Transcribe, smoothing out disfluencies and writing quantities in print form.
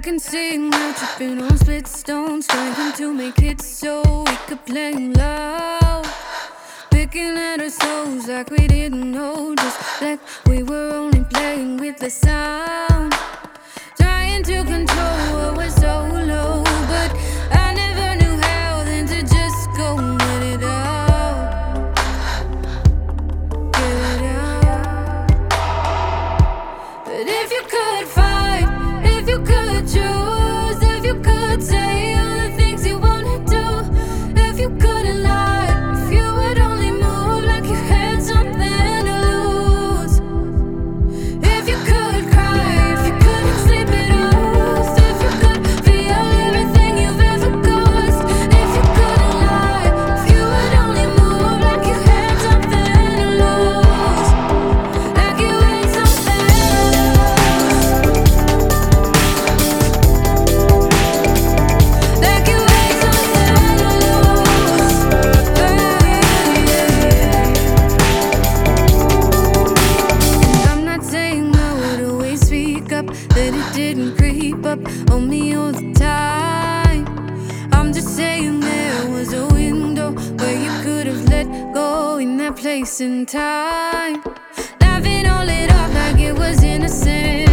can see now tripping on split stones, trying to make hits so we could play 'em loud. Picking at our souls like we didn't know, just like we were only playing with the sound. Trying to control what was so low, but I never knew how then to just go and let it out. Get it out. But if you could fight, if you could choose, if you could say all the things you wanna do, if you couldn't lie, if you would only move like you had something to lose, if you could cry, if you couldn't sleep at all, if you could feel everything you've ever caused, if you couldn't lie, if you would only move like you had something to lose, like you had something to lose, like you had something to lose. I'm not saying I would always speak up, that it didn't creep up on me all the time. I'm just saying there was a window where you could have let go in that place and time. Laughing all it off like it was innocent.